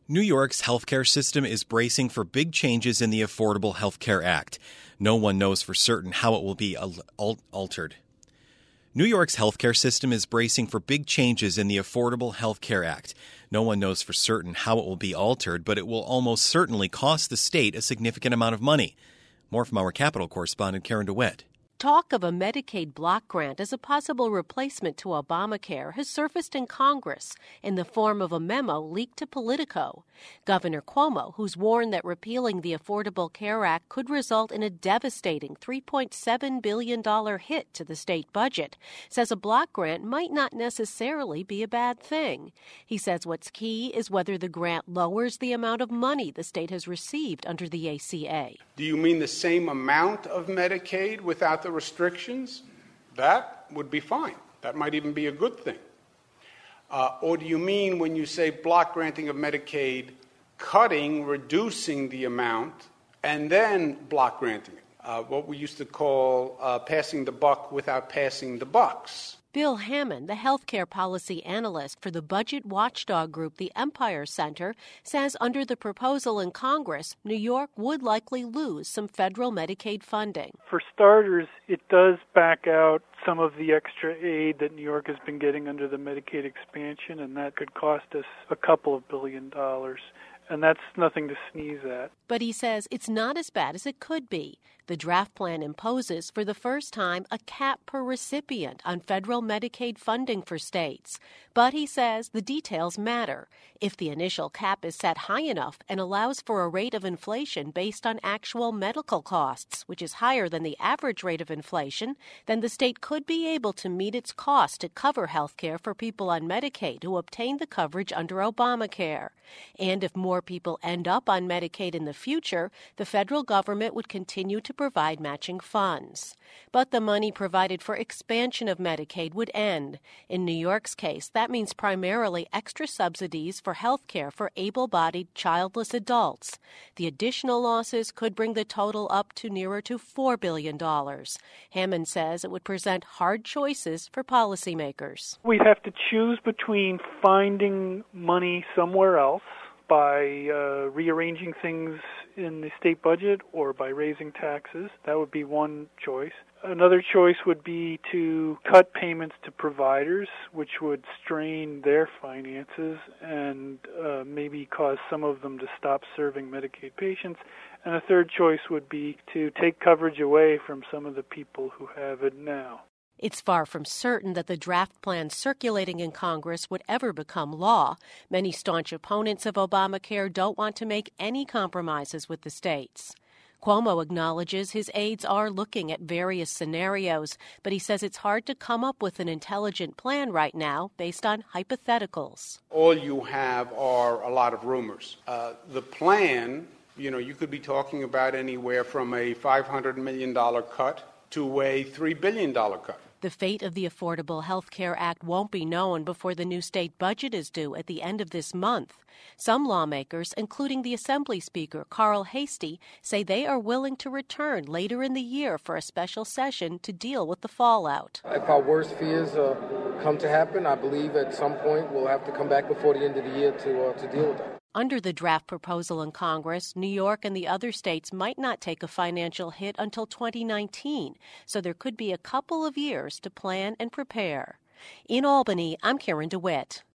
New York's healthcare system is bracing for big changes in the Affordable Health Care Act. No one knows for certain how it will be altered. New York's healthcare system is bracing for big changes in the Affordable Health Care Act. No one knows for certain how it will be altered, but it will almost certainly cost the state a significant amount of money. More from our Capitol correspondent Karen DeWitt. Talk of a Medicaid block grant as a possible replacement to Obamacare has surfaced in Congress in the form of a memo leaked to Politico. Governor Cuomo, who's warned that repealing the Affordable Care Act could result in a devastating $3.7 billion hit to the state budget, says a block grant might not necessarily be a bad thing. He says what's key is whether the grant lowers the amount of money the state has received under the ACA. Do you mean the same amount of Medicaid without the restrictions? That would be fine. That might even be a good thing. Or do you mean when you say block granting of Medicaid, reducing the amount, and then block granting it? What we used to call passing the buck without passing the bucks. Bill Hammond, the healthcare policy analyst for the budget watchdog group the Empire Center, says under the proposal in Congress, New York would likely lose some federal Medicaid funding. For starters, it does back out some of the extra aid that New York has been getting under the Medicaid expansion, and that could cost us a couple of $2 billion. And that's nothing to sneeze at. But he says it's not as bad as it could be. The draft plan imposes, for the first time, a cap per recipient on federal Medicaid funding for states. But he says the details matter. If the initial cap is set high enough and allows for a rate of inflation based on actual medical costs, which is higher than the average rate of inflation, then the state could be able to meet its cost to cover health care for people on Medicaid who obtain the coverage under Obamacare. And if more people end up on Medicaid in the future, the federal government would continue to provide matching funds. But the money provided for expansion of Medicaid would end. In New York's case, that means primarily extra subsidies for health care for able-bodied childless adults. The additional losses could bring the total up to nearer to $4 billion. Hammond says it would present hard choices for policymakers. We'd have to choose between finding money somewhere else by rearranging things in the state budget or by raising taxes. That would be one choice. Another choice would be to cut payments to providers, which would strain their finances and maybe cause some of them to stop serving Medicaid patients. And a third choice would be to take coverage away from some of the people who have it now. It's far from certain that the draft plan circulating in Congress would ever become law. Many staunch opponents of Obamacare don't want to make any compromises with the states. Cuomo acknowledges his aides are looking at various scenarios, but he says it's hard to come up with an intelligent plan right now based on hypotheticals. All you have are a lot of rumors. The plan, you could be talking about anywhere from a $500 million cut to a $3 billion cut. The fate of the Affordable Health Care Act won't be known before the new state budget is due at the end of this month. Some lawmakers, including the Assembly Speaker Carl Heastie, say they are willing to return later in the year for a special session to deal with the fallout. If our worst fears come to happen, I believe at some point we'll have to come back before the end of the year to deal with that. Under the draft proposal in Congress, New York and the other states might not take a financial hit until 2019, so there could be a couple of years to plan and prepare. In Albany, I'm Karen DeWitt.